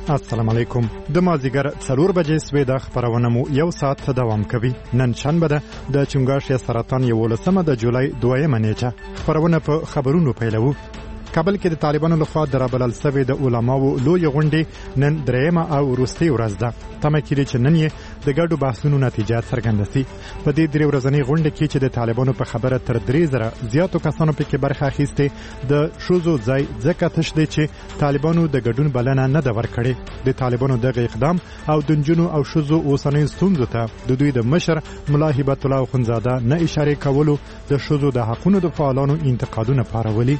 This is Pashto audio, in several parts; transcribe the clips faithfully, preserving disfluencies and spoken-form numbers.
السلام علیکم. د مازیګر څلور بجې سوي د خبرونه مو یو ساعت دوام کوي. نن شنبه ده د چنګاښ سرطان یولسمه د جولای دویمه نیټه. خبرونه په خبرونو پیلوو. کابل کې د طالبانو لخوا درابلل سوي د علماو لوی غونډې نن دریمه او وروستۍ ورځ ده. تمه کېږي چې نن یې د ګډو بحثونو نتیجه څرګنده شي. په دې درې ورځنۍ غونډه کې چې د طالبانو په خبره تر درې زره زیاتو کسانو پکې برخه اخیستې، د شوزو ځای ځکه تش دی چې طالبانو د ګډون بلنه نه ده ورکړې. د طالبانو دغه اقدام او د نجونو او شوزو اوسنۍ ستونزو ته د دوی د مشر ملا هبت الله اخندزاده نه اشاره کولو د شوزو د حقونو د فعالانو انتقادونه پارولي.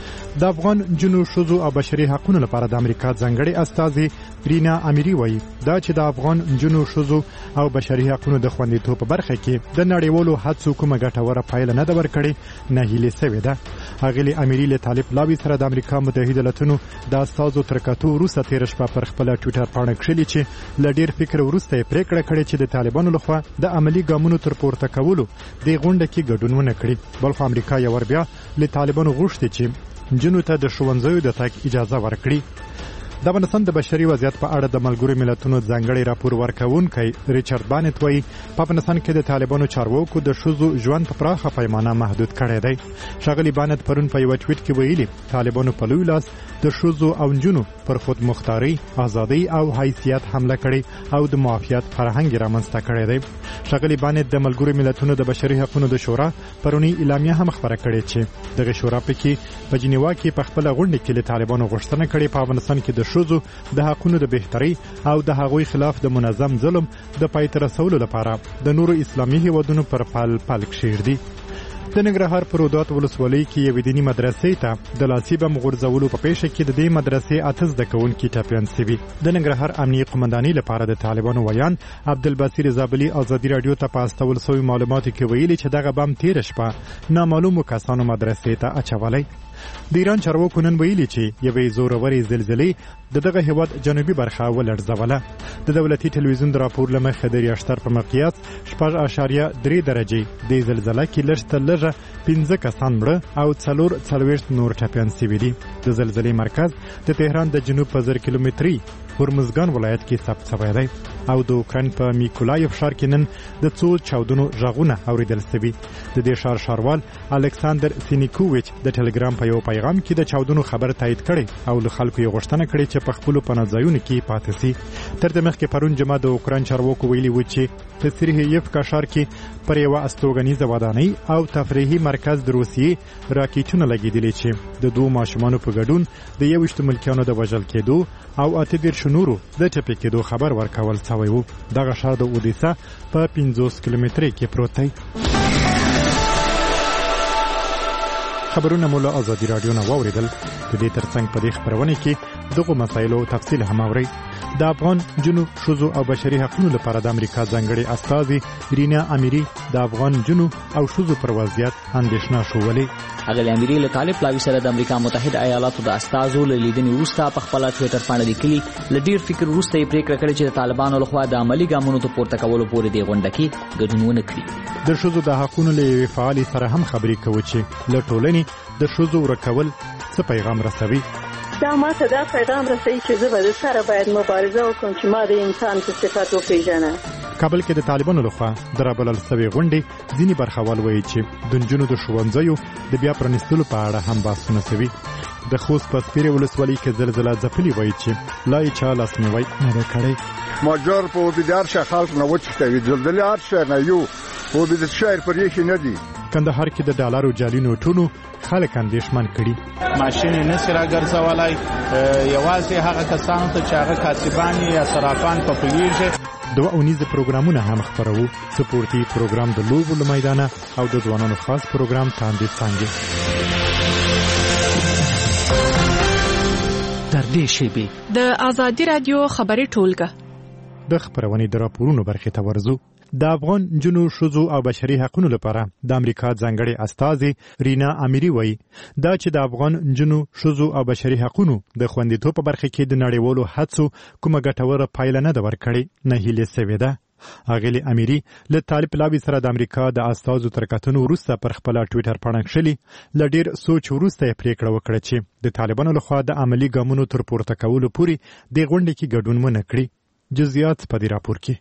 د افغان جنو شوزو او بشري حقوقو لپاره د امریکا ځانګړي استازي رینا امیری وایي دا چې د افغان جنو شوزو او بشري حقوقو د خوندیتوب په برخه کې د نړیوالو هڅو کومه ګټوره پایله نه ده ورکړې، نه هیله سوې ده. اغلی امیری له طالب لاوی سره د امریکا متحده ایالاتونو د استازو تر کتو وروسته تیر شپه پر خپل ټوئیټر باندې کړلي چې ل ډیر فکر وروسته پریکړه کړې چې د طالبانو لخوا د عملی ګامونو تر پورته کولو د غونډه کې ګډون ونه کړي، بلخو امریکا یو ور بیا له طالبانو غوښتي چې جنو ته د ښوونځیو د تګ اجازه ورکړي. د افغانستان د بشري وضعیت په اړه د ملګرو ملتونو ځانګړي راپور ورکوونکی ریچارډ بانت وایي په افغانستان کې د طالبانو چارواکو د شوزو ژوند په پراخه پیمانه محدود کړی دی. ښاغلي بانت پرون په یو ټویټ کې ویلي طالبانو په لوی لاس د شوزو او نجونو پر خود مختاري، ازادي او حیثیت حمله کړې او د معافیت فرهنګ رامنځته کړی دی. ښاغلي بانت د ملګرو ملتونو د بشري حقوقو د شورا پرونی اعلامیه هم خبره کړې چې دغه شورا پکې په جنیوا کې په خپل غونډه کې له طالبانو غوښتنه کړې په افغانستان کې د شوزو د حقوقو د بهتري او د هغوی خلاف د منظم ظلم د پای ته رسولو لپاره د نورو اسلامي هیوادونو پر پال پال کښیږدي. د ننګرهار په رودات ولسوالۍ کې یوې دیني مدرسې ته د لاسي بم غورځولو په پیښه کې د دې مدرسې اته زده کوونکي ټپیان شوي. د ننګرهار امنیه قومندانۍ لپاره د طالبانو ویان عبدالبصیر زابلي ازادي رادیو ته په استول شوي معلوماتو کې ویلي چې دغه بم تیر شپه نامعلومو کسانو مدرسې ته اچولی. د ایران چارواکو نن ویلي چې یوې زورورې زلزلې د دغه هیواد جنوبي برخه ولړزوله. د دولتي ټلویزیون د راپور له مخې د ریاشتر په مقیاس شپږ اعشاریه درې درجې د زلزلې کې لږ تر لږه پنځه کسان مړه او څلور څلوېښت نور ټپیان شوي دي. د زلزلې مرکز د تهران د جنوب په زر کیلومتري هرمزګان ولایت کې ثبت شوی دی او د اوکراین په میکولایف ښار کې نن د څو چاودنو غږونه اوریدل شوي. د دې ښار ښاروال الکساندر سینیکوویچ د ټلګرام په یو پیغام کې د چاودنو خبر تایید کړي او له خلکو یې غوښتنه کړې چې په خپلو پناه ځایونو کې پاتې شي. تر دې مخکې پرون جمعه د اوکراین چارواکو ویلي و چې په سریهیفکا ښار کې پر یوه استوګنیزه ودانۍ او تفریحي مرکز د روسیې راکېټونه لګېدلي چې د دوو ماشومانو په ګډون د یوویشتو ملکیانو د وژل کېدو او اته دېرشو نورو د ټپي کېدو خبر ورکول شوی و. دغه ښار د اودیسا په پنځوس کیلومترۍ کې پروت دی. خبرونه مو له ازادي رادیو نه واوریدل. د دې ترڅنګ په دې خبرونه کې دغه مسایلو تفصیل هم اورئ. د افغان جنو شوزو او بشري حقوقو لپاره د امریکا ځانګړي استازي رینا امیری د افغان جنو او شوزو پر وضعیت اندېښنه شولې. اغلی امیری له طالب لاوی سره د امریکا متحده ایالاتو د استازو له لیدنې وروسته په خپل ټوئیټر باندې لیکلي له ډیر فکر وروسته یې پریکړه کړې چې د طالبانو لخوا د عملی ګامونو ته پورته کولو پورې د غونډه کې ګډون ونه کړي. د شوزو د حقوقو له فعالي سره هم خبرې کوي چې له ټولنې د شوزو ورکول څه پیغام رسوي. دا ما ته دا پیغام رسوي چې زه به د سره باید مبارزه وکړم چې ما د انسان په صفت وپېژنم. کابل کې د طالبانو لخوا درابلل سوي غونډې ځینې برخوال وایي چې د نجونو د ښوونځیو د بیا پرانیستلو په اړه هم بحثونه شوي. د خوست په سپیرې ولسوالۍ کې زلزله ځپلې وایي چې لا یې چا لاسنیوی نه دی کړی. ماجر په وبیدار شه خلک نه وچتوي زلزلې هر شی نه یو وبید شهر پر یې نه دي. کندهار کې د ډالرو جعلي نوټونو خلک اندېښمن کړي. ماشین نه سره ګرځولای یوازې هغه کسانو ته چې هغه کاسبان یا صرافان په پلیږي. دوه اونیزه پروګرامونه هم خبرو. سپورتي پروګرام د لوبو له میدانه او د ځوانانو خاص پروګرام تاندې څنګه. تر دې شیبې د ازادي رادیو خبري ټولګه د خبرونې د راپورونو برخې ته ورزو. د افغان جنو شوزو او بشري حقوقو لپاره د امریکا ځانګړي استازي رینا امیری وایي دا چې د افغان جنو شوزو او بشري حقوقو د خوندیتوب په برخه کې د نړیوالو هڅو کومه ګټوره پایله نه ده ورکړې، نه هیله سوې ده. اغلی اميري له طالب پلاوي سره د امریکا د استازو تر کتنو وروسته پر خپل ټوئیټر باندې کړلی لډیر سوچ وروسته پریکړه وکړه چې د طالبانو لخوا د عملی ګامونو تر پورته کولو پورې د غونډې کې ګډون ونه کړي. جزئیات په دې راپور کې.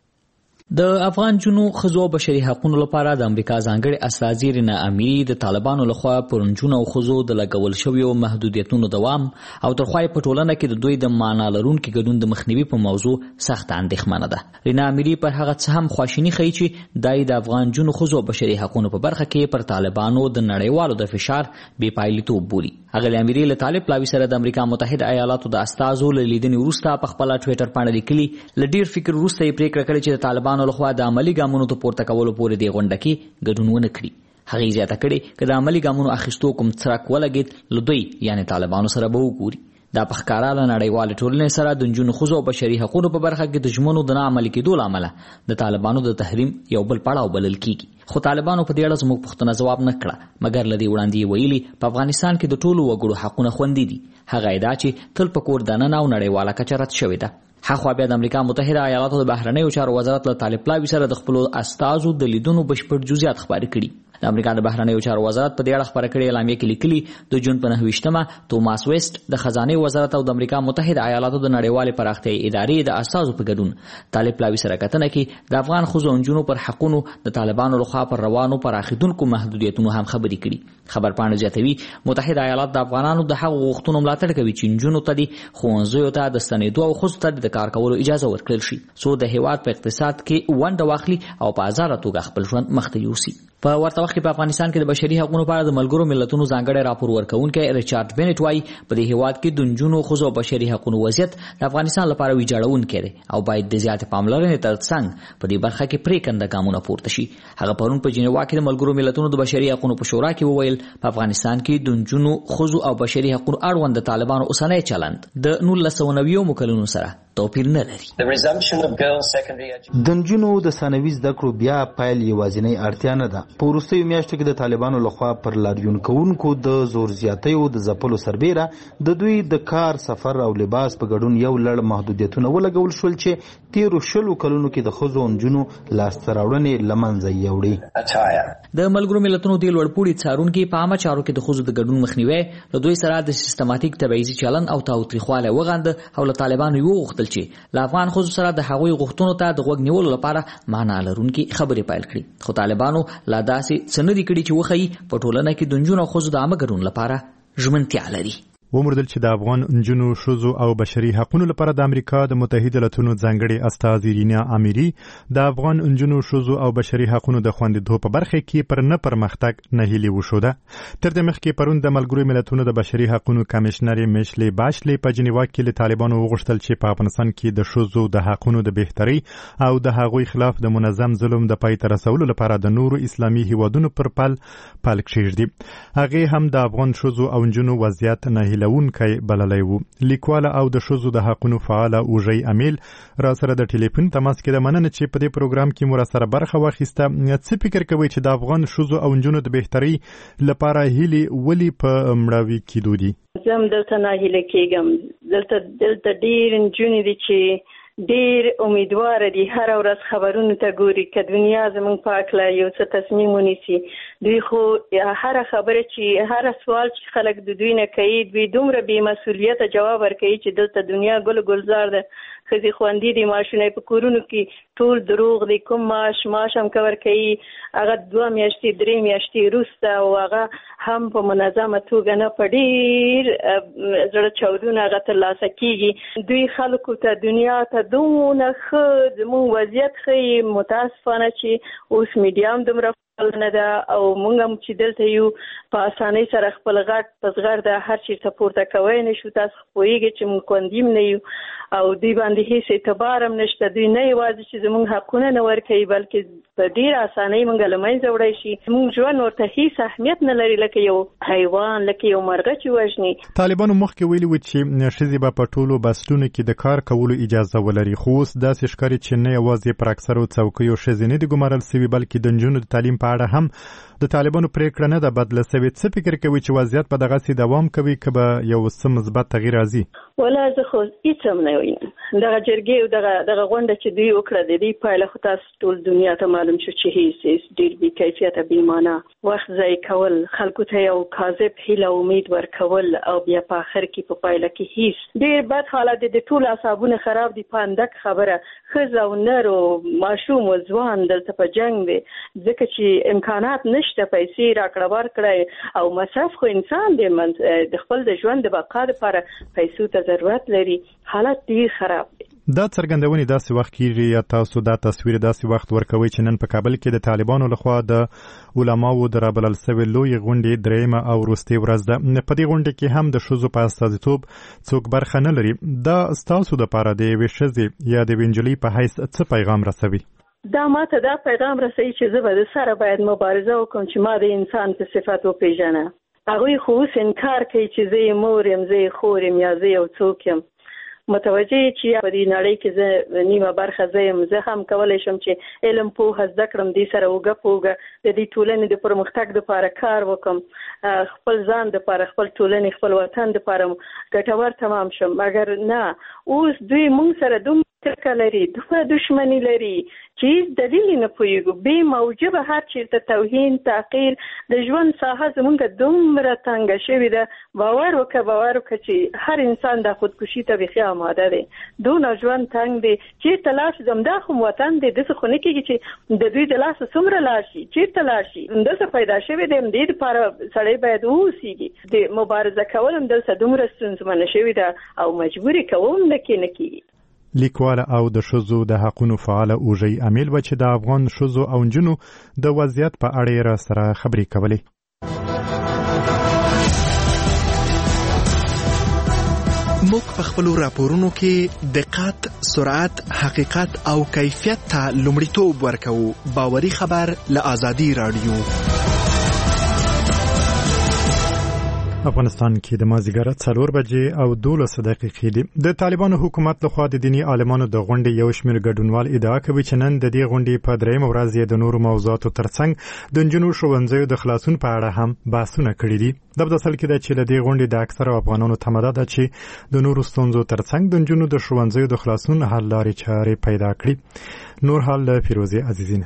د افغان جنو خزو بشري حقوقو لپاره د امریکا ځانګړي استازي رینا اميري د طالبانو لخوا پرونجونو او خزو د لګول شویو محدودیتونو دوام او ترخوای په ټولنه کې د دوی د معنا لرونکو ګډون د مخنیوي په موضوع سخت اندېښمنه ده. رینا اميري پر هغه څه هم خواشینی ښیي چې دای د افغان جنو خزو بشري حقوقو په برخه کې پر طالبانو د نړیوالو د فشار بې پایلیتوب بولي. هغه اميري له طالب پلاوي سره د امریکا متحده ایالاتو د استازو لیدنې وروسته په خپل ټوئیټر باندې لیکلي لډیر فکر وروسته یې پریکړه کړې چې د طالبانو لخوا د عملی ګامونو ته پورته کولو پورې دی غونډه کې ګډون ونه کړي. هغه زیاته کړې چې د عملی ګامونو اخیستو کوم څرک ولګید لدوی یعنی طالبانو سره به وګوري. دا په ښکارا له نړیوال ټولنې سره د جنونو خزو بشري حقوقو په برخه کې د ژمنو د نه عملي کېدو لامل د طالبانو د تحریم یو بل پړاو بلل کیږي. خو طالبانو په دې اړه زموږ پوښتنه ځواب نه کړه مګر لدی وړاندې ویلي په افغانستان کې د ټولو وګړو حقوقونه خوندي دي. هغه ادعا چې تل په کور دننه او نړیواله کچه رد شوې ده. خو بیا د امریکا متحده ایالاتو د بهرنیو چارو وزارت له طالب پلاوي سره د خپل استازو د لیدونو بشپړ جزئیات خبرې کړي. د امریکا د بهرنیو چارو وزارت په دې اړه خبره کړې اعلامیه کې لیکلي د جون په نهه ویشتمه توماس ویسټ د خزانه وزارت او د امریکا متحده ایالاتو د نړیوالې پراختیا ادارې د استازو په ګډون طالب پلاوي سره کتنه کې د افغان خزو انجونو پر حقونو د طالبانو لخوا پر روانو پراخیدونکو محدودیتونو هم خبرې کړي. خبر پاڼه زیاتوي متحده ایالات د افغانانو د حقوقو غوښتنو ملاتړ کوي چې انجونو ته د ښوونځیو ته د ستنېدو او خزو ته د کار کولو اجازه ورکړل شي څو د هیواد په اقتصاد کې ونډه واخلي او په آزاده توګه خپل ژوند مخته یوسي. په ورته وخت کې په افغانستان کې د بشري حقوقو په اړه د ملګرو ملتونو ځانګړی راپور ورکوونکی ریچارډ بنټ وايي په دې هیواد کې د جنونو خزو بشري حقوقو وضعیت د افغانستان لپاره ویجاړونکی دی او باید د زیات پاملرنې ترڅنګ په دې برخه کې پریکنده ګامونه پورته شي. هغه پرون په جنیوا کې د ملګرو ملتونو د بشري حقوقو په شورا کې وویل په افغانستان کې د جنونو خزو او بشري حقوقو اړوند د طالبانو اوسنۍ چلند د نولس سوه نوي مکلونو سره توپیر نه لري. د نجونو د ثانوي زده کړو بیا پیل یوازینۍ اړتیا نه ده. په وروستیو میاشتو کې د طالبانو لخوا پر لاریون کوونکو د زور زیاتیو د ځپلو سربیره د دوی د کار سفر او لباس په ګډون یو لړ محدودیتونه ولګول شول چې تیرو شلو کلونو کې د ښځو نجونو لاسته راوړنې له منځه یوړې. د ملګرو ملتونو د لوړپوړي څارونکي په عامه چارو کې د ښځو د ګډون مخنیوي له دوی سره د سیستماتیک تبعیضي چلن او تاوتریخواله وغانده او له طالبانو یو غوښتل چې له افغان ښځو سره د هغوی غوښتنو ته د غوږ نیولو لپاره معنا لرونکي خبرې پیل کړي. خو طالبانو لا داسې څه نه دي کړي چې وښیي په ټولنه کې د نجونو او ښځو د عامه ګډون لپاره ژمنتیا لري. ومردل چې د افغان نجونو ښځو او بشري حقوقو لپاره د امریکا د متحده ایالاتونو ځانګړي استازي رینا اميري د افغان نجونو ښځو او بشري حقوقو د خوندیتوب په برخه کې پر نه پرمختګ نه هیلي وشوده. تر دې مخکې پرون د ملګرو ملتونو د بشري حقوقو کمشنر میشلي باشلي په جنیوا کې له طالبانو وغوښتل چې په افغانستان کې د ښځو د حقوقو د بهتري او د هغوی خلاف د منظم ظلم د پای ته رسولو لپاره د نورو اسلامي هیوادونو پر پل پل کېږدي. هغه هم د افغان ښځو او نجونو وضعیت نه لونکي بللی وو. لیکواله او د ښځو د حقوقو فعال اوژي امیل را سره د ټلیفون تماس کې د مننه چې په دې پروګرام کې مو را سره برخه واخیسته. څه فکر کوي چې د افغان ښځو او نجونو د بهتري لپاره هیلې ولې په مړاوي کېدو دي؟ زم دلته نه هیله کېږم. دلته دلته ډېر نجونې دي چې ډېر امیدوار دي هر ورځ خبرونو ته ګوري که دنیا زموږ په هکله یو څه تصمیم ونیسي. دوی خو هر خبره چې هر سوال چې خلک د دوی نه کوي دوی دومره بې مسؤلیته جواب ورکوي چې دلته دنیا ګل ګلزار ده. ښځې خوندي دي، معاشونه په کورونو کې ټول دروغ دي. کوم معاش معاش هم که ورکوي هغه دوه میاشتې درې میاشتې وروسته او هغه هم په منظمه توګه نه په ډېر زړه چاودونه هغه ترلاسه کېږي. دوی خلکو ته دنیا ته دونه ښه زموږ وضعیت ښیي. متاسفانه چې اوس میډیا هم دومره نه ده او موږ هم چې دلته یو په اسانۍ سره خپل غټ په زغر د هر چیرته پورته کوی نه شو. تاسو پوهېږئ چې موږ خوندي هم نه یو او دوی باندې هېڅ اعتبار هم نشته. دوی نه یوازې چې زموږ حقونه نه ورکوي بلکې په ډېره اسانۍ موږ له منځه وړی شي. موږ ژوند ورته هېڅ اهمیت نه لري لکه یو حیوان لکه یو مرغه چې وژني. طالبانو مخکې ویلي وو چې ښځې به په ټولو بستونو کې د کار کولو اجازه ولري. خو اوس داسې ښکاري چې نه یوازې پر اکثرو څوکیو ښځې نه دي ګمارل سوي بلکې د نجونو د تعلیم په اړه هم د طالبانو پریکړه نه ده بدله سوې. څه فکر کوي چې وضعیت په دغسې دوام کوي که به یو څه مثبت تغییر راځي؟ ولا زه خو هیڅ هم نه ویم. دغه جرګې او دغه دغه غونډه چې دوی وکړه د دې پایله خو تاسو ټول دنیا ته معلوم شو چې هیڅ ډېر بې کیفیته بې معنا وخت ضایع کول، خلکو ته یو کاذب هیله او امید ورکول او بیا په آخر کې په پایله کې هیڅ ډېر بد حالت د ټول اعصابونه خراب دي. په اندک خبره ښځه او نر او ماشوم او ځوان دلته په جنګ دی ځکه چې امکانات نشته، پیسې راکړه ورکړه او مصرف خو انسان دی د خپل د ژوند د بقا لپاره پیسو ته ضرورت لري. حالت ډېر خراب دی. دا څرګندونې داسې وخت کېږي یا تاسو دا تصویر داسې وخت ورکوي چې نن په کابل کې د طالبانو لخوا د علماو د رابلل سوې لویې غونډې درېیمه او وروستۍ ورځ ده. په دې غونډه کې هم د ښځو په استازیتوب څوک برخه نه لري. دا ستاسو دپاره د یوې ښځې یا د یوې نجلۍ په حیث څه پیغام رسوي؟ دا ماته دا پیغام رسوي چې زه به د سره باید مبارزه وکړم چې ما د انسان په صفت وپېژنه. هغوی خو اوس انکار کوي چې زه یې مور یم، زه یې خور یم یا زه یو څوک یم. متوجه چې په دې نړۍ کې زه نیمه برخه زه یم. زه هم کولی شم چې علم پوهه زده کړم، دې سره اوږه په اوږه د دې ټولنې د پرمختګ دپاره کار وکړم، خپل ځان دپاره، خپل ټولنې، خپل وطن دپاره ګټور تمام شم. مګر نه، اوس دوی موږ سره دومره کرکه لري، دومره دشمني لري چې هیڅ دلیل نه پوهېږو. بې موجبه هر چېرته توهین، تحقیر، د ژوند ساحه زموږ دومره تنګه شوې ده. باور وکړه باور وکړه چې هر انسان د خودکشي ته بیخي آماده دی. دونه ژوند تنګ دی. چېرته لاړ شي، همدا خو وطن دی. داسې خو نه کېږي چې د دوی د لاسه څومره لاړ شي، چېرته لاړ شي. همداسې پیدا شوی دی. همدې دپاره سړی باید واوسېږي. د مبارزه کول همدلته دومره ستونزمنه شوې ده او مجبورې کوم نه کې نه کېږي. لیکواله او د ښځو د حقونو فعاله اوژۍ امیل و چې د افغان ښځو او نجونو د وضعیت په اړه یې را سره خبرې کولې. موږ په خپلو راپورونو کې دقت، سرعت، حقیقت او کیفیت ته لومړیتوب ورکوو. باوري خبر له آزادي راډیو. افغانستان کې د مازدیګر څلور بجې او دولس دقیقې دي. د طالبانو حکومت لخوا د دیني عالمانو د غونډې یو شمېر ګډونوال ادعا کوي چې نن د دې غونډې په درېیمه ورځ یې د نورو موضوعاتو ترڅنګ د نجونو ښوونځیو د خلاصون په اړه هم بحثونه کړي دي. دا په اصل کې ده چې له دې غونډې د اکثره افغانانو تمه ده چې د نورو ستونزو ترڅنګ د نجونو د ښوونځیو د خلاصون حل لارې چارې پیدا کړي. نور حال له فیروزې عزیزینه.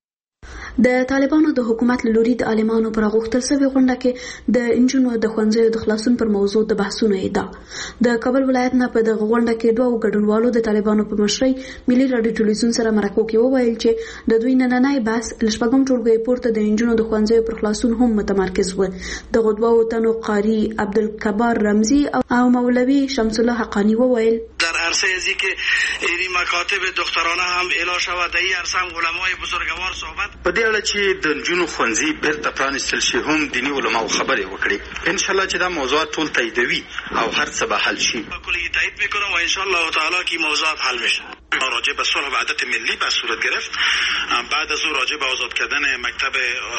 د طالبانو د حکومت له لوري د عالمانو پر غوښتل شوی غونډه کې د انجونو د ښوونځیو د خلاصون پر موضوع د بحثونو ادعا. د کابل ولایت نه په دغه غونډه کې دوه ګډونوالو د طالبانو په مشرۍ ملي راډیو ټلویزیون سره مرکو کې وویل چې د دوی نننۍ بحث له شپږم ټولګي پورته د انجونو د ښوونځیو پر خلاصون هم متمرکز و. دغه دوه تنو قاری عبدالکبار رمزی او مولوی شمس الله حقانی وویل در عرصه ازی که اینی مکاتب دخترانه هم اعلان شود، در این عرصه هم علمای بزرگوار صحبت په دې اړه چې د نجونو ښوونځي بیرته پرانیستل شي هم دیني علماو خبرې وکړي. انشاءالله چې دا موضوعات ټول تاییدوي او هر څه به حل شي. کلی تایید میکنم و انشاءالله تعالی که موضوعات حل میشه. راجع به صلح و وحدت ملی به صورت گرفت. بعد از او راجع به آزاد کردن مکتب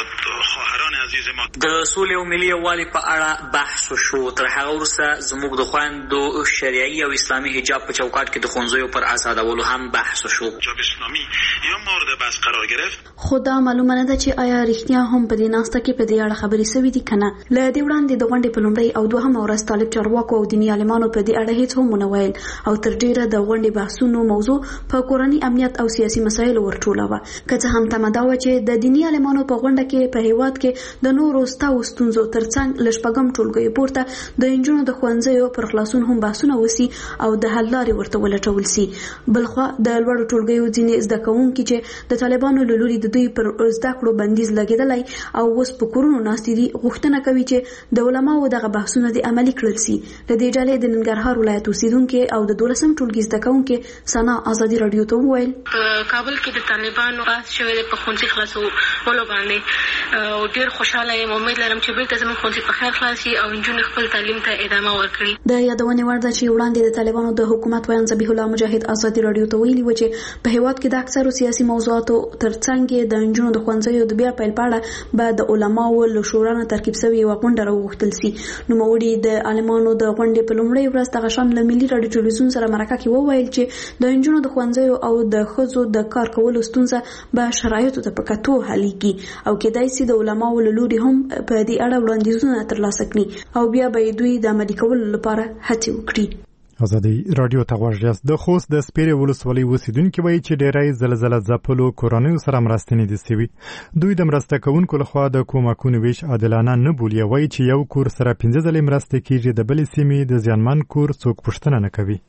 خواهران عزیز ما د صلح او ملي یووالي په اړه بحث وشو. تر هغه وروسته زموږ د خویندو شرعي او اسلامي حجاب په چوکاټ کې د ښوونځیو پر آزادولو هم بحث وشو. حجاب اسلامي یا مورد بحث قرار گرفت. خدا معلومه نه ده چې آیا رښتیا هم په دې ناسته کې په دې اړه خبرې شوې دي کنه. له دې وړاندې د غونډې په لومړۍ او دوهمه ورځ طالب چارواکو او دیني عالمانو په دې اړه هیڅ هم ونه ویل او تر ډیره د غونډې بحثونو موضوع په کورنۍ امنیت او سیاسي مسایلو ورټوله. که څه هم تمه دا وه چې د دیني عالمانو په غونډه کې په هیواد کې د نورو ستاو ستونزو ترڅنګ له شپږم ټولګیو پورته د انجونو د ښوونځیو پر خلاصون هم بحثونه وسي او د حل لارې ورته ولټول سي. بلخوا د لوړو ټولګیو ځینې زده کوونکي چې د طالبانو له لوري د دوی پر زده کړو بندیز لګېدلی او اوس په کورونو ناستې دي غوښتنه کوي چې د علماو دغه بحثونه د عملي کړل سي. د دې ډلې د ننګرهار ولایت اوسیدونکي او د دولسم ټولګي زده کوونکي ثنا ازادي راډیو ته وویل په کابل کې د طالبانو بحث شوی دی په ښوونځي خلاصولو باندې او ډېر خوشحاله یم. امید لرم چې بیرته زموږ ښوونځي په خیر خلاص شي او نجونې خپل تعلیم ته ادامه ورکړي. د یادونې وړ ده چې وړاندې د طالبانو د حکومت ویان ذبیح الله مجاهد ازادي راډیو ته ویلي و چې په هیواد کې د اکثرو سیاسي موضوعاتو ترڅنګ د نجونو د ښوونځیو د بیا پیل په اړه به د علماو له شورا نه ترکیب شوې یوه غونډه راوغوښتل سي. نوموړي د عالمانو د غونډې په لومړۍ ورځ دغه شان له ملي راډیو ټلویزیون سره مرکه کې وویل چې د نجونو د ښوونځیو او د ښځو د کار کولو ستونزه به شرایطو ته په کتو حلیږي. کیږي او کېدای شي د علماو له لوري هم په دې اړه وړاندیزونه ترلاسه کړي او بیا به دوی د عملي کولو لپاره هڅې وکړي. ازادي رادیو ته غوږ د خوست د سپیرې ولسوالۍ اوسیدونکي وایي چې ډېری زلزله ځپلو کورنیو سره مرستې نه دي سوي. دوی د مرسته کوونکو لخوا د کومکونو ویش عادلانه نه بولي. وایي چې یو کور سره پنځه ځلې مرستې کیږي، د بلې سیمې د زیانمن کور څوک پوښتنه نه کوي.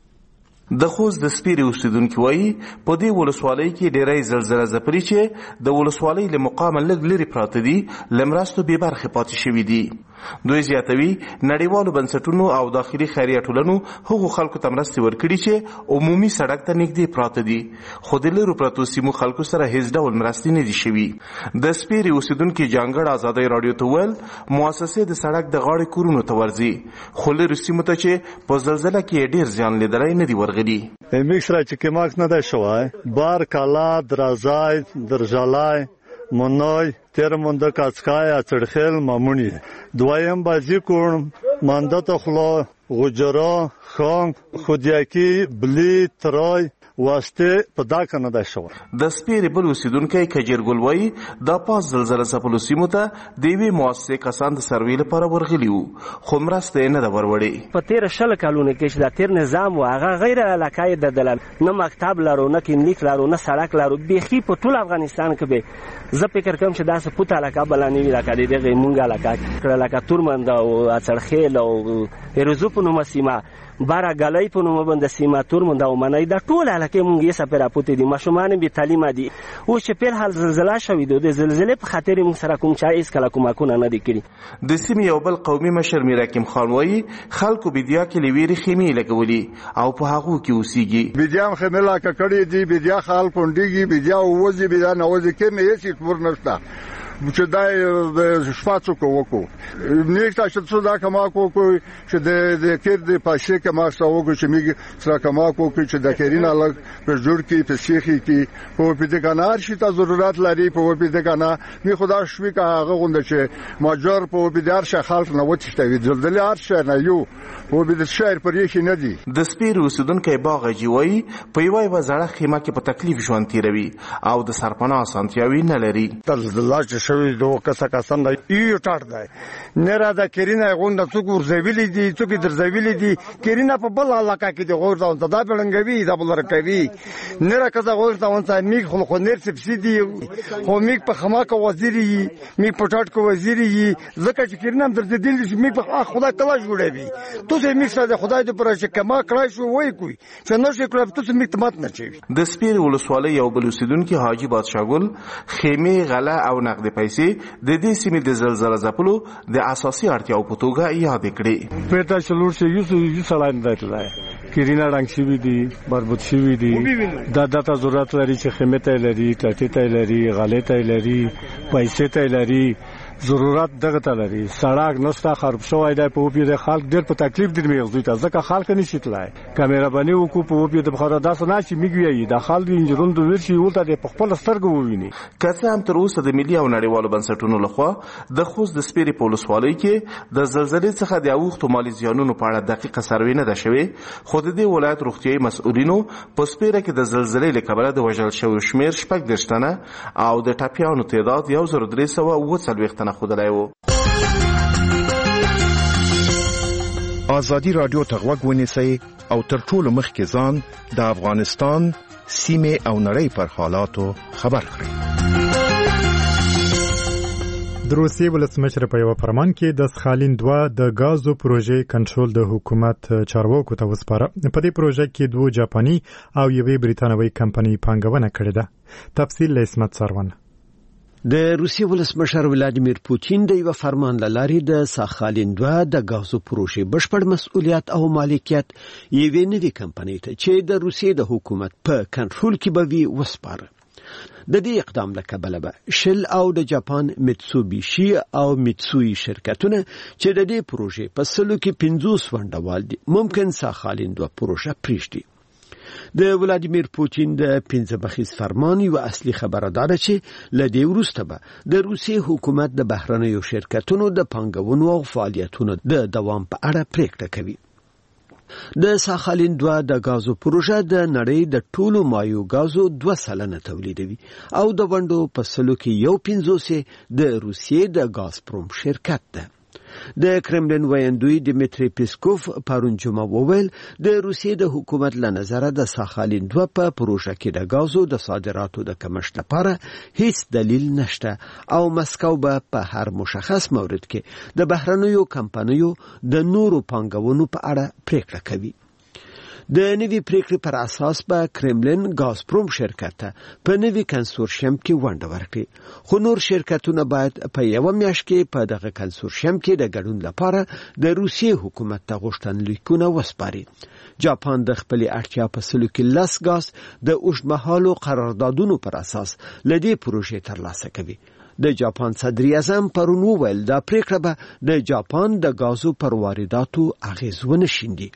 د خوست د سپیرې اوسیدونکي وایي په دې ولسوالۍ کې ډېری زلزله ځپلي چې د ولسوالۍ له مقامه لږ لرې پراته دي له مرستو بې برخې پاتې شوي دي. دوی زیاتوي نړیوالو بنسټونو او داخلي خیریه ټولنو هغو خلکو ته مرستې ورکړي چې عمومي سړک ته نږدې پراته دي، خو د لرو پرتو سیمو خلکو سره هیڅ ډول مرستې نه دي شوي. د سپیرې اوسیدونکي جانګړ ازادۍ راډیو ته ویل مؤسسې د سړک د غاړې کورونو ته ورځي، خو لرو سیمو ته چې په زلزله کې ډېر زیان لیدلی نه دي ورغلي. امروز را چې کمک نده شوی بار کالا درازای درجالای منای تیر مونده کاسکای اچرخیل مامونی دوایم بازی کن مانده تخلا غجرا خان خودیاکی بلی ترای واسطه په دا کنه دا شو. د سپیرې بل اوسیدونکی کجیرګل وایي دا پاس زلزله ځپلو سیمو ته د یوې مؤسسې کسان د سروې لپاره ورغلي وو، خو مرسته یې نه ده وروړې. په تېره شل کلونو کې چې دا تېر نظام و هغه غیر علاقه یې ددله، نه مکتب لرو، نه کلینیک لرو، نه سړک لرو. بیخي په ټول افغانستان کې به زه فکر کوم چې داسې پوت علاقه بله نه وي لکه د دغې مونږ علاقه کړه، لکه تورمند او اڅړخیل او ایروزو په نومه سیمه، بارا ګلۍ په نومه باندې سیمه، تورمند او منۍ، دا ټول علاقې مونږ یې سپېره پوتې دي. ماشومان بې تعلیمه دي. اوس چې پېر حال زلزله شوې ده، د زلزلې په خاطر یې مونږ سره کوم چا هېڅکله کومکونه نه دي کړي. د سیمې یو بل قومي مشر میر حکیم خان وایي خلکو بیدیا کې له ویرې خیمې لګولي او په هغو کې اوسېږي. بیدیا هم خیمې لاکه کړې دي، بیدیا خال کونډېږي، بیدیا ووځي، بیدیا نوځي، کې مې هېڅ اعتبار نشته چې دا شپه څوک وکړو. نیک ته چې څه دا کماک وکړو چې د کېر د پیسې کماک سره وکړو چې موږ سره کماک وکړو چې د کېرینه لږ په جوړ کې په سیخي کې په پیدا کنه هر شي ته ضرورت لري. په پیدا کنه می خدا شوي که هغه غونډه چې ماجر په پیدا هر شي خلک نه وچتوي زلزلې هر شي نه یو په پیدا شهر پر یې نه دي. د سپیرې اوسیدونکی باغ جوړي په یوه یوه زړه خیمه کې په تکلیف ژوند تیروي او د سرپناه اسانتیاوي نه لري. شوی دو کسا کسان دا ایو ټاټ دی نه را دا کرینا غونډه څوک ورزویلي دي څوک درزویلي دي. کرینا په بل علاقه کې د غور ځان ته دا بلنګوي دا بلر کوي نه را کزا غور ځان ته میګ خو خو نیر سبسیدي خو میګ په خما کو وزیري میګ په ټاټ کو وزیري ځکه چې کرینا درځدل شي میګ په خدای تعالی جوړوي. تو سه میګ سره خدای دې پر چې کما کړای شو وای کوي چې نو شي کړو ته میګ تمات نه چي. د سپیرې ولسوالۍ یو بل اوسیدونکي حاجی بادشاه ګل خیمه غله او نقد پیسې د دې سیمې د زلزله ځپلو د اساسي اړتیاو په توګه یاد کړې. پېټا شلور شي یو یو سړی نه دی کرینا رنګ شوی دی مربوط شوی دی دا داته ضرورت لري چې خیمه ته لري ټاټې ته لري غلې ته لري پیسې ته لري ضرورت دغه ته لري. سړک نستا خراب شوی دی په وپی د خلک ډېر په تکلیف دي میغزوي ته ځکه خلک نشي تلای کیمرا باندې وکړو په وپی د بخاره داس نه شي میګوي د خلک انجرون د ورشي ولته د خپل سترګو وویني. که هم تر اوسه د ملي او نړیوالو بنسټونو لخوا د خوست د سپیرې په ولسوالۍ کې د زلزلې څخه د اوښتو مالي زیانونو په اړه دقیقه سروې نه ده شوې، خو د دې ولایت روغتیایي مسؤلینو په سپیره کې د زلزلې له کبله د وژل شویو شمېر شپږ دېرش تنه او د ټپیانو تعداد یو زر درې سوه اووه څلوېښت تنه ښودلی و. ازادي راډیو ته غوږ ونیسئ او تر ټولو مخکې ځان د افغانستان سیمې او نړۍ پر حالاتو خبر کړئ. د روسیې ولسمشر په یو فرمان کې د سخالین دوه د غازو پروژې کنټرول د حکومت چارواکو ته وسپاره. په دې پروژه کې دوه جاپاني او یوې بریتانوي کمپنۍ پانګونه کړې ده. تفصیل له اسمت سروان. د روسیې ولسمشر ولادیمیر پوتین د یو فرمان لاري د ساخالین دوه د غازو پروژې بشپړ مسؤلیت او مالکیت یوې نوې کمپنۍ ته چې د روسیې د حکومت په کنټرول کې به وي وسپاره. د دې اقدام له کبله به شل او د جاپان میتسوبیشي او میتسوی شرکتونه چې د دې پروژې په سلو کې پنځوس ونډوال دي ممکن ساخالین دوه پروژه پریږدي. د ولادیمیر پوتین د پنځه مخیز فرمان یو اصلي خبره ده چې لدې وروسته به د روسیې حکومت د بهرنیو شرکتونو د پانګونو او فعالیتونو د دوام په اړه پریکړه کوي. د ساخالین دوه د غازو پروژه د نړۍ د ټولو مایو غازو دوه سلنه تولیدوي او د ونډو په سلو کې یو پنځوسې د روسیې د غازپروم شرکت ده. د کرملین ویاندوی دمیتری پیسکوف پرون جمعه وویل د روسیې د حکومت له نظره د ساخالین دوه په پروژه کې د غازو د صادراتو د کمښت لپاره هیڅ دلیل نشته او مسکو به په هر مشخص مورد کې د بهرنیو کمپنیو د نورو پانګونو په اړه پریکړه کوي. د نوي پریکړې پر اساس به کرملین غازپروم شرکت ته په نوي کنسورشیم کې ونډه ورکړي، خو نور شرکتونه باید په یوه میاشت کې په دغه کنسورشیم کې د ګډون لپاره د روسیې حکومت ته غوښتنلیکونه وسپاري. جاپان د خپلې اړتیا په سلو کې لس غاز د اوږدمهالو قراردادونو پر اساس له دې پروژې ترلاسه کوي. د جاپان صدر اعظم پرون وویل دا پریکړه به د جاپان د غازو پر وارداتو اغیز ونه شیندي.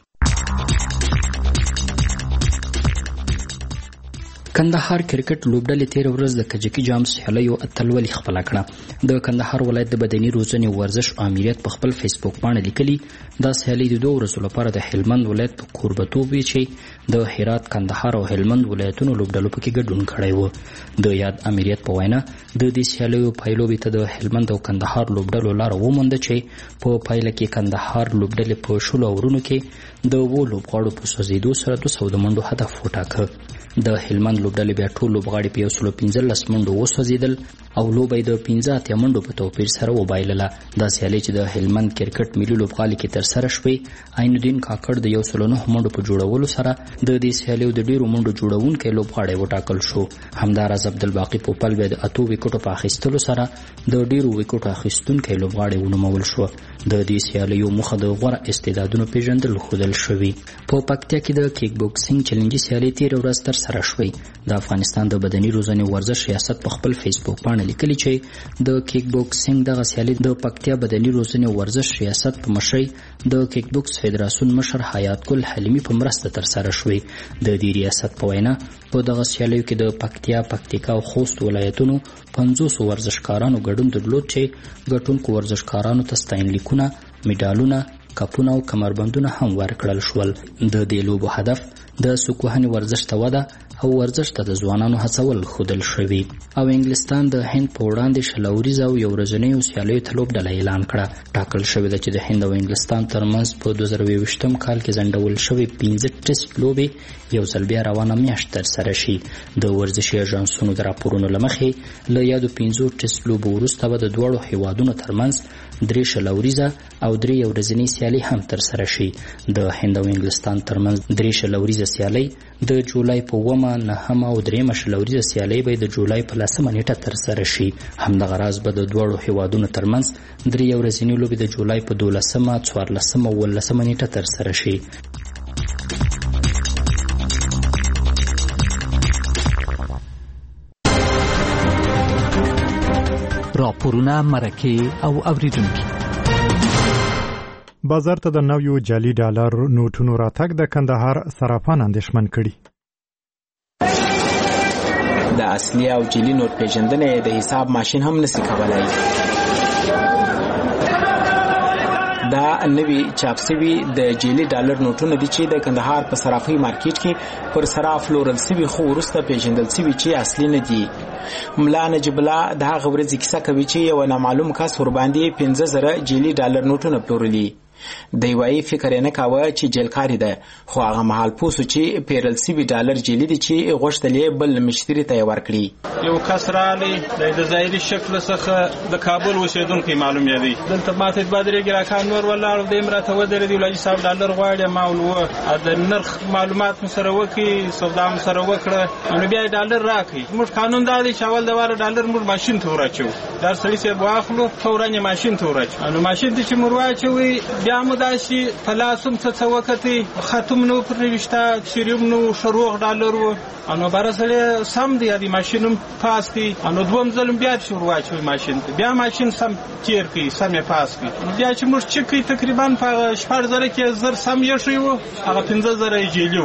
کندهار کرکټ لوبډلې تیر ورځ د کجکی جام سیالیو اتلولي خپل کړه. د کندهار ولایت د بدني روزنې ورزش امریت په خپل فیسبوک باندې لیکلي دا سیالي د دوه ورځو لپاره د هلمند ولایت په کوربتوب وی چې د هرات، کندهار او هلمند ولایتونو لوبډلو پکې ګډون کړی و. د یاد امریت په وینا د دې سیالیو پایلوبي ته د هلمند او کندهار لوبډلو لار وموند چې په پایله کې کندهار لوبډلې په شلو اورونو کې د وو لوبغاړو په سوزیدو سره دوه سوه د منډو هدف وټاکه. د هلمند لوبډلې بیا ټول لوبغاړي په یو سلو پنځلس منډو وسوځېدل او لوبه یې د پنځه اتیا منډو په توپیر سره وبایلله. دا سیالي چې د هلمند کرکټ ملي لوبغالي کې ترسره شوې، عین الدین کاکړ د یو سلو نهه منډو په جوړولو سره د دې سیالیو د ډیرو منډو جوړونکی لوبغاړی وټاکل شو. همداراز عبدالباقي پوپل بیا د اتو ویکټو په اخیستلو سره د ډیرو ویکټو اخیستونکی لوبغاړی ونومول شو. د دې سیالیو موخه د غوره استعدادونو پیژندل ښودل شوي. په پکتیا کې د کیک بوکسینګ چیلنج سیالي تیر ورځ ترسره شوې. د افغانستان د بدني روزنې ورزش ریاست په خپل فیسبوک باندې لیکلي چې د کیک بوکسینګ دغه سیالي د پکتیا بدني روزنې ورزش ریاست په مشرۍ د کیک بوکس فدراسیون مشر حیات ګل حلیمي په مرسته ترسره شوې. د دې ریاست په وینا په دغه سیالیو کې د پکتیا، پکتیکا او خوست ولایتونو پنځوس ورزشکارانو ګډون درلود چې ګټونکو ورزشکارانو ته ستاینلیکونه، میډالونه، کپونه او کمربندونه هم ورکړل شول. د دې لوبو هدف د سکوهنې ورزش ته وده او ورزش ته د ځوانانو هڅول ښودل شوي. او انګلستان د هند په وړاندې شل اوریزه او یو ورځنیو سیالیو ته لوبډله اعلان کړه. ټاکل شوې ده چې د هند او انګلستان ترمنځ په دوه زره اوویشتم کال کې ځنډول شوې پنځه ټیسټ لوبې یو ځل بیا روانه میاشت ترسره شي. د ورزشي اژانسونو د راپورونو له مخې له یادو پنځو ټیسټ لوبو وروسته به د دواړو هیوادونو ترمنځ درې شل اوریزه او درې یو ورځنۍ سیالي هم ترسره شي. د هند او انګلستان ترمنځ درې شل اوریزه سیالۍ د جولای په اوومه، نهمه او دریمه شل اوریزه سیالۍ به د جولای په لسمه نیټه ترسره شي. همدغه راز به د دواړو هیوادونو ترمنځ درې یو ورځنۍ لوبې د جولای په دولسمه، څوارلسمه او اوولسمه نیټه ترسره شي. راپورونه، مرکې او اوریدونکي. بازار ته د نویو جعلي ډالر نوټونو راتګ د کندهار صرافان اندېښمن کړي. د اصلي او جعلي نوټ پیژندنه د حساب ماشین هم نشي کولای. دا نوی چاپ شوي د جعلي ډالر نوټونه دي چې د کندهار په صرافي مارکیټ کې پر صراف لورل شوي خو وروسته پیژندل شوي چې اصلي نه دي. ملا نجیب الله د هغه ورځې کیسه کوي چې یو نامعلوم کس ور باندې پنځه زره جعلي ډالر نوټونه پلورلي. دی وایي فکر نه کاوه چې جیلکاری ده، خو هغه مهال پوسو چې پیرل سوي ډالر جعلي دي چې غوښتلې بل مشتري ته ورکړي. یو کس رالی د ظاهري شکل څخه د کابل اوسیدونکی معلوم دی. دلته ماته بادرې ګراکان نور ولاړ د امراته ودرې دی ولای صاحب ډالر غواړي ما ولو د نرخ معلومات سره وکي سودا سره وکړه نو بیا ډالر راکړي. موږ قانون دا دی چې اول د واره ډالر موږ ماشين ته ورچو دا سړي چې واخلو فورانه ماشين ته ورچو نو ماشين ته چې موږ واچوي بیا مو داسي فلاسم څه وکتي ختم نو پرېشتا چیریم نو شروع ډالر و انو برسله سم دی دی ماشینم پاس کی انو دوم ظلم بیا شروع واچوي ماشين بیا ماشين سم چیر کی سم پاس کی بیا چې موږ چې تقریبا په شپږ زره کې زر سم یې شو هغه پنځه زره جیلی و.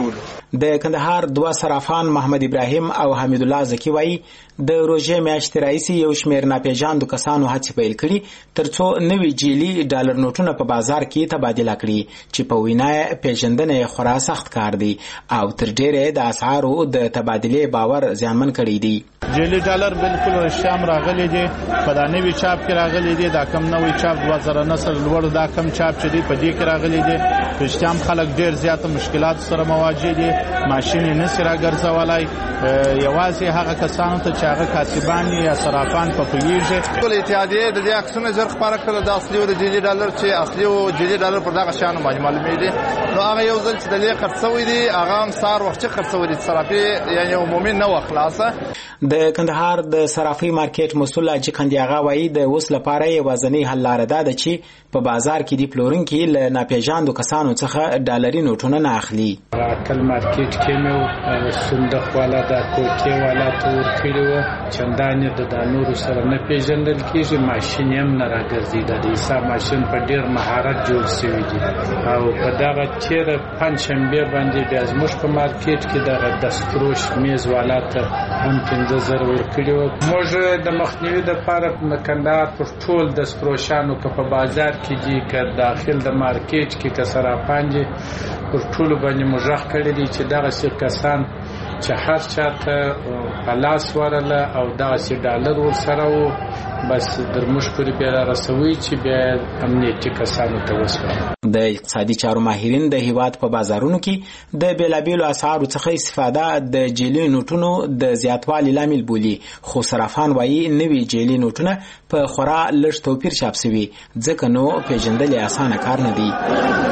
د کندهار دوه صرافان محمد ابراهیم او حمید الله زکی وایي د روژې میاشتې راهیسې یو شمېر ناپېژاندو کسانو هڅې پیل کړي ترڅو نوي جعلي ډالر نوټونه په بازار کې تبادله کړي چې په وینا یې پېژندنه یې خورا سخت کار دی او تر ډېره د اسعارو د تبادلې باور زیانمن کړی دی. جعلي ډالر بالکل رښتیا راغلی دی، په دا نوي چاپ کې راغلی دی، دا کم نوی چاپ دوه زره نسل لوړ دا کم چاپ چې دی په دې کې راغلی دی. رښتیا خلک ډېر زیاته مشکلات سره مواجه دي، ماشین یې نسي راګرځولی، یوازې هغه کسانو ته چې هغه کاتبان یا صرافان په پوهېږي. ټول اتحادیې د دې عکسونه ژر خپاره کړل د اصلي او د جعلي ډالر چې اصلي او جعلي ډالر پر دغه شیانو باندې معلومېږي. نو هغه یو ځل چې د دې خرڅ شوی دی هغه هم سهار وخت چې خرڅ شوی دی صرافي یعنې عمومي نه وه خلاصه. د کندهار د صرافي مارکیټ مسؤل حاجي قندیاغا وایي د اوس لپاره یوازینۍ حل لاره دا ده چې په بازار کې د پلورونکي له ناپېژاندو کسانو څخه ډالري نوټونه نه اخلي. کل مارکیټ کې مې صندوق والا د کوټې والا ته ورکړي وو، چندانې د نورو سره نه پېژندل کېږي، ماشین هم نه راګرځي. د حساب ماشین په ډېر مهارت جوړ شوي دي او په دغه چېرې پنجشنبې باندې بیا زموږ په مارکیټ کې دغه دستفروش میز والا ته هم پنځه زره ورکړي وو. موږ د مخنیوي دپاره په کندهار پر ټول دستفروشانو که په بازار کې دي که داخل د مارکیټ کې که صرافان دي پر ټولو باندې موږ غږ کړی دی چې دغسې کسان چې هر چاته په لاس ورله او دغسې ډالر ورسره وو بس در موږ پورې بیا رارسوي چې بیا امنیتي کسانو ته وسپاري. د اقتصادي چارو ماهرین د هیواد په بازارونو کې د بېلابېلو اسعارو څخه استفاده د جعلي نوټونو د زیاتوالي لامل بولي، خو صرافان وایي نوي جعلي نوټونه په خورا لږ توپیر چاپ شوي ځکه نو پېژندل یې اسانه کار نه دی.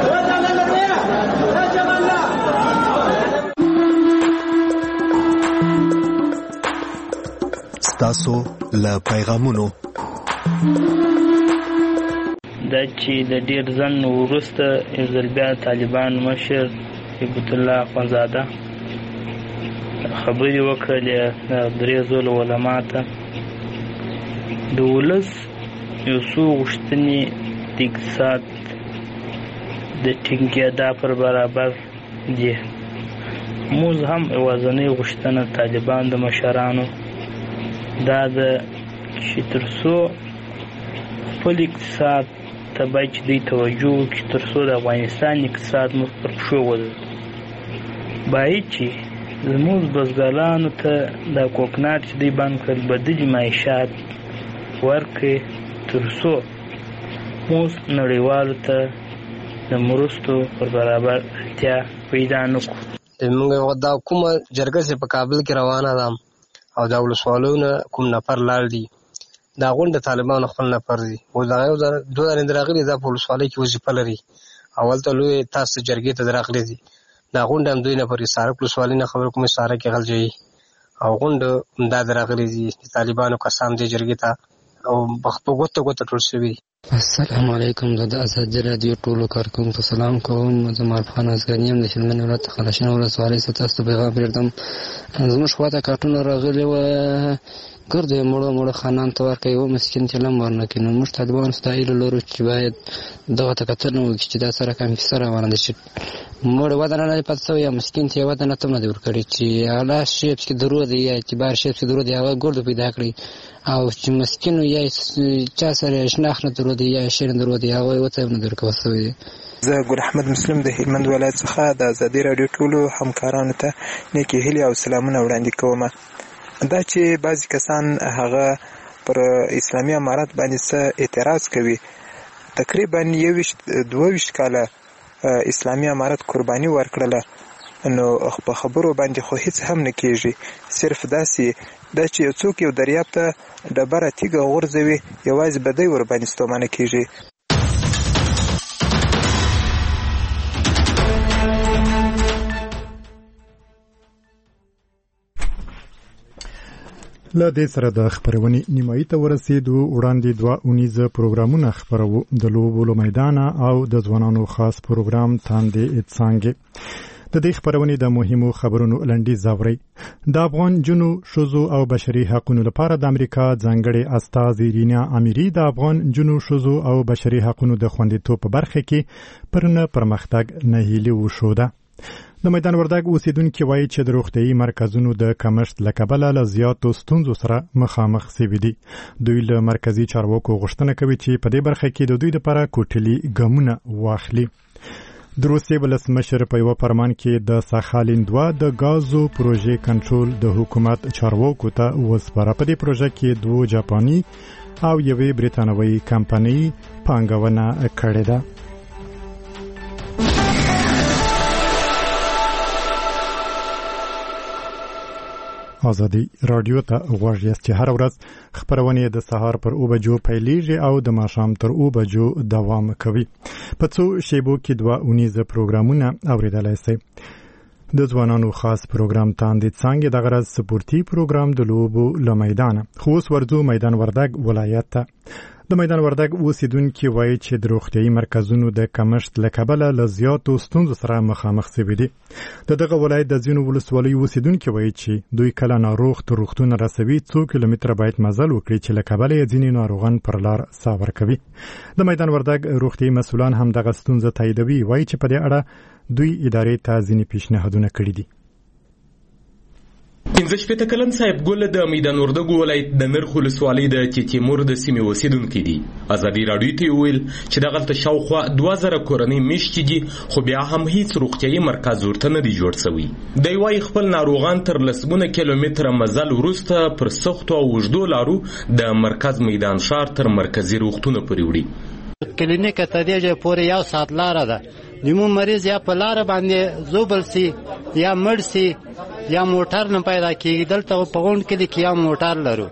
تاسو له پیغامونو دا چې د ډېر ځن وروسته یو ځل بیا طالبان مشر هیبت الله اخوندزاده خبرې وکړلې د درې زولو علما ته د ولس یو څو غوښتنې د اقتصاد د ټینګېدا پر برابر دي. موږ هم یوازینۍ غوښتنه طالبان د مشرانو دا ده چې تر څو خپل اقتصاد ته باید چې دوی توجه وکړي، تر څو د افغانستان اقتصاد مو پر پښو ودرېږي. باید چې زموږ بزګرانو ته دا کوکنات چې دوی بند کړل بدلې معیشت ورکړي تر څو موږ نړیوالو ته د مرستو پر برابر اړتیا پیدا نه کړو. موږ دا کومه جرګه چې په کابل کې روانه ده او دا ولسوالونه کوم نفر لاړ دي دا غونډه طالبانو خپل نفر دي او دا یو دوه درې راغلي دا په ولسوالۍ کې وظیفه لري. اول ته لوی تاسو جرګې ته راغلي دي دا غونډه هم دوی نه پرې ساره ولسوالۍ نه خبر کومه ساره کې غلجي او غونډه دا راغلي دي طالبانو قسم دي جرګې ته او په ګوته ګوته ټول شوی. السلام علیکم د آزادی رادیو ټولو کارکونکو سلام کوم. زه عرفان ازغنی یم د شلمن ولایت خلشین ولسوالۍ څخه تاسو پیغام پرېږدم. زموږ خواته کارټونه راغلي و ګرد مړو مړو خانان ته ورکوي و مسکین چې لم ورنکړي. نو موږ طالبانو ستایلو لرو چې باید دغه ته کتنه وکړي چې دا سره کم کیسه روانه ده چې مړ وطن نه پاتې شوی یا مسکین چې وطن ته نه دی ورکړي چې اعلی شیپ کې درود یا اعتبار شیپ کې درود هغه ګرد پیدا کړي او چې مسکین یا چا سره شناخت نه درود یا شیر درود هغه وته نه درکو شوی. زه ګل احمد مسلم د هلمند ولایت څخه د آزادی رادیو ټولو همکارانو ته نیکی هیلې او سلامونه وړاندې کوم. دا چې بعضی کسان هغه پر اسلامي امارات باندې څه اعتراض کوي، تقریبا یوویشت دوهویشت کاله اسلامي امارات قرباني ورکړله، نو په خبرو باندې خو هیڅ هم نه کیږي. صرف داسې دا چې یو څوک یو دریاب ته ډبره تیږه غورځوي یوازې به دی ورباندې ستومانه کیږي. له دې سره د خبرونې نیمایي ته ورسېدو. وړاندې دوه اونیزه پروګرامونه خپرو د لوبو میدان او د ځوانانو خاص پروګرام تاندې څانګې. د دې خبرونې د مهمو خبرونو لنډیز زاوري. د افغان جنو شوزو او بشري حقوقو لپاره د امریکا ځانګړي استازي رینا اميري د افغان جنو شوزو او بشري حقوقو د خوندیتوب په برخه کې پرنه پرمختګ نه هیلي وشوده. د میدان وردګ اوسیدونکو وایي چې د روغتیايي مرکزونو د کمښت له کبله له زیاتو ستونزو سره مخامخ شوي دي. دوی له مرکزي چارواکو غوښتنه کوي چې په دې برخه کې د دوی لپاره کوټلي ګامونه واخلي. د روسیې ولسمشر په یو فرمان کې د ساخالین دوه د غازو پروژې کنټرول د حکومت چارواکو ته وسپاره. په دې پروژه کې دوه جاپاني او یوې بریتانوي کمپنۍ پانګونه کړې ده. آزادی رادیو ته غوږ یاست چې هر ورځ خبرونه د سهار پر او بجو پیلیږي او د ماښام تر او بجو دوام کوي. په څو شیبو کې دوه اونیزه پروګرامونه اوریدلای شئ. د ځوانانو خاص پروګرام تاندې څنګه د غرض سپورتي پروګرام د لوبو له میدان خو اوس ورځو میدان وردګ ولایت ته. د میدان وردګ اوسیدونکو وایي چې د روغتیايي مرکزونو د کمښت له کبله له زیاتو ستونزو سره مخامخ شوي دي. د دغه ولایت د ځینو ولسوالیو اوسیدونکو وایي چې دوی کله ناروغ تر روغتون رسوي څو کیلومتره باید مزل وکړي چې له کبله یې ځینې ناروغان پر لار ساه ورکوي. د میدان وردګ روغتیايي مسؤلان هم دغه ستونزه تاییدوي. وایي چې په دې اړه دوی ادارې ته ځینې پیشنهادونه کړي دي. پنځه شپېته کلن صاحب ګل د میدان وردګ ولایت د نرخ ولسوالۍ د تیتیمور د سیمې اوسیدونکي دي. ازادي راډیو ته ویل چې دغلته شاوخوا دوه زره کورنۍ میشتې دي خو بیا هم هیڅ روغتیايي مرکز ورته نه دی جوړ شوی. دی وايي خپل ناروغان تر لسګونه کیلومتره مزل وروسته پر سختو او اوږدو لارو د مرکز میدان ښار تر مرکزي روغتونه پورې وړي. کلینیک ته دی پورې یو ساعت لاره ده. نیمو مریض یا په لاره باندې زوبل سي یا مړ سي یا موټر نه پیدا کیږي. دلته په غونډ کې کې یا موټر لرو.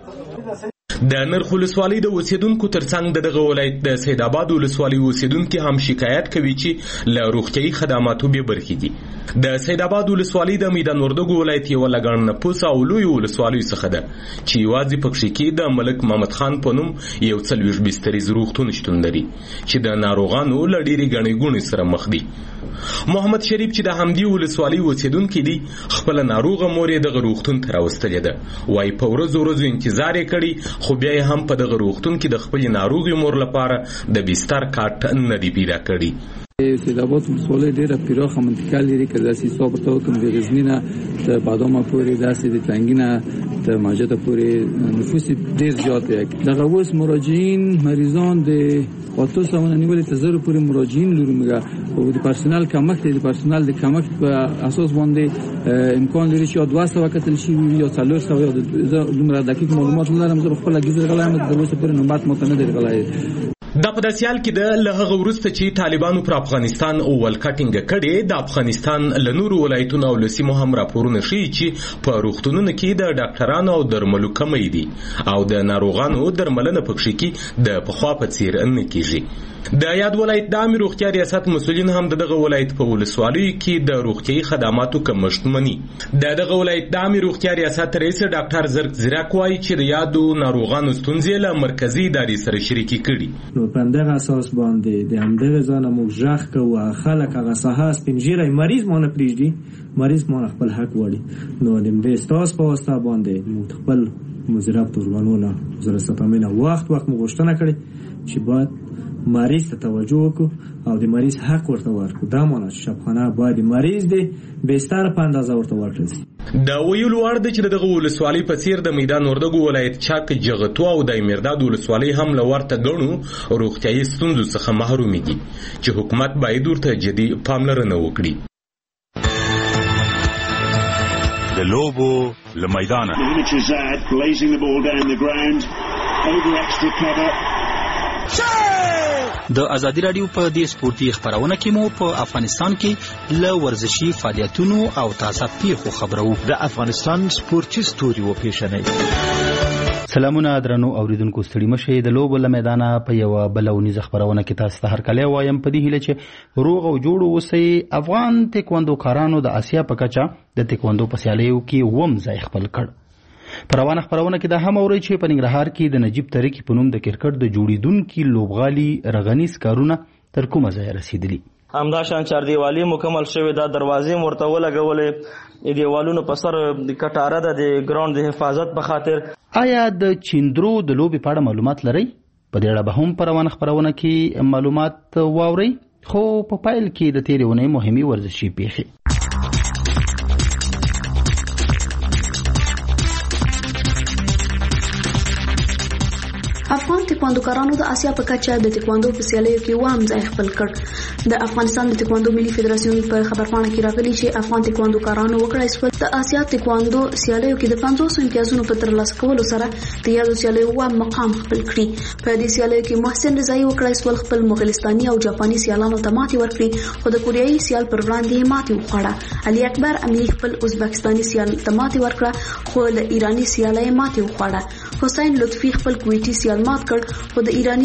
د نرخ ولسوالۍ د اوسیدونکو ترڅنګ د دغه ولایت د سید آباد ولسوالۍ اوسیدونکو هم شکایت کوي چې له روغتیايي خدماتو بې برخې دي. د سید آباد ولسوالۍ د میدان وردګ ولایت یو لګان نفوس او لوی ولسوالۍ څخه ده چې یوازې پکې کې د ملک محمد خان په نوم یو څلوېښت بستریز روغتون شتون لري چې د ناروغانو له ډېرې ګڼې ګوڼې سره مخ دي. محمد شریف چې د همدې ولسوالۍ اوسیدونکی دی خپل ناروغه مور یې دغه روغتون ته راوستلې ده. وایي په ورځو ورځو انتظار یې کړی خو بیا یې هم په دغه روغتون کې د خپلې ناروغې مور لپاره د بستر کارت نه دی پیدا کړی. سید آباد ولسوالۍ ډېره پراخه منطقه لري که داسې حساب ورته وکړم د غزني نه تر بادامه پورې داسې د تنګي نه تر ماجده پورې نفوس ډېر زیات دی. دغه اوس مراجعین مریضان د اته سوه نیولې تر زرو پورې مراجعین لرو میگه او د پرسنل کمښت د پرسنل د کمښت په اساس باندې امکان لري چې دوه سوه کتل شي یا څلور سوه یا دومره دقیق معلومات لرم. زه خپل ګیزر غلایم د اوسه پورې نوبت ماته نه دی غلای. دا په داسې حال کې ده له هغه وروسته چې طالبانو پر افغانستان ولکه ټینګه کړې د افغانستان له نورو ولایتونو او له سیمو هم راپورونه ښیي چې په روغتونونو کې د ډاکټرانو او درملو کمی دي او د ناروغانو درملنه پکې کې د پخوا په څیر نه کیږي. د یاد ولایت د عامه روغتیا ریاست مسؤلین هم دغه ولایت په ولسوالیو کې د روغتیايي خدماتو کمښت مني. د دغه ولایت د عامه روغتیا ریاست رئیس ډاکټر زرک زیراک وایي چې د یادو ناروغانو ستونزې له مرکزي ادارې سره شریکې کړي. نو په دغه اساس باندې د همدغه ځانه موږ ژغ کوو خلک هغه ساحه سپینږیری مریض مونږ پرېږدي مریض مونږ خپل حق وړي. نو د دې ستاسو په واسطه باندې موږ خپل مزرعه ورغلونه زره سپمنه وخت وخت موږ غوښتنه کړې چې باید مریض ته توجه وکړو او د مریض حق ورته ورکړو. دا معنی چې شبخانه باید مریض دی بستر په اندازه ورته ورکړل شي. دا ویلو اړ د چې دغه ولسوالۍ په څیر د میدان وردګ ولایت چاک جغتو او د مرداد ولسوالۍ هم لورته غنو روغتیايي ستونزو څخه محروم دي چې حکومت باید ورته جدي پاملرنه وکړي. د لوبو له میدانه د ازادي راډیو په دې سپورتي خبرونه کې مو په افغانستان کې له ورزشي فعالیتونو او تازه پیښو خبرو. د افغانستان سپورتي ستوري و پیښنې. سلامونه درنو اوریدونکو ستړي مشه د لوبو له میدانه په یو بلونیزه خبرونه کې تاسو ته هرکلی وایم په دې هیله چې روغ او جوړ اوسئ. افغان تکواندو کارانو د اسیا په کچه د تکواندو په سیالیو کې وم ځای خپل کړ. په روانه خبرونه کې دا هم اورئ چې په ننګرهار کې د نجیب طریقې په نوم د کرکټ د جوړیدونکي لوبغالي رغنیز کارونه تر کومه ځایه رسیدلي. همدا شان چاردیوالي مکمل شوې ده. دروازې مرته ولګولې دیوالونو په سر کټاره ده د ګراوند د حفاظت په خاطر. آیا د چیندرو د لوبې په اړه معلومات لرئ؟ په دې اړه به هم په روانه خبرونه کې معلومات واورئ. خو په پایل کې د تېرې اونۍ مهمې ورزشي پیښې. تکواندوکارانو د آسیا په کچه د تکواندو په سیالیو کې وام ځای خپل کړ. د افغانستان د تکواندو ملي فدراسیون په خبرپاڼه کې راغلي چې افغان تکواندوکارانو وکړای شول د آسیا تکواندو سیالیو کې د پنځوس امتیازونو په ترلاسه کولو سره د یادو سیالیو وام مقام خپل کړي. په دې سیالیو کې محسن رضایی وکړای شول خپل مغولستاني او جاپاني سیالانو ته ماتې ورکړي، خو د کوریایي سیال پر وړاندې ماتې وخوړه. علي اکبر امیر خپل ازبکستاني سیال ته ماتې ورکړه، خو د ایراني سیال یې ماتې وخوړه. حسین لطفي خپل کویټي سیال مات کړ، خو د ایراني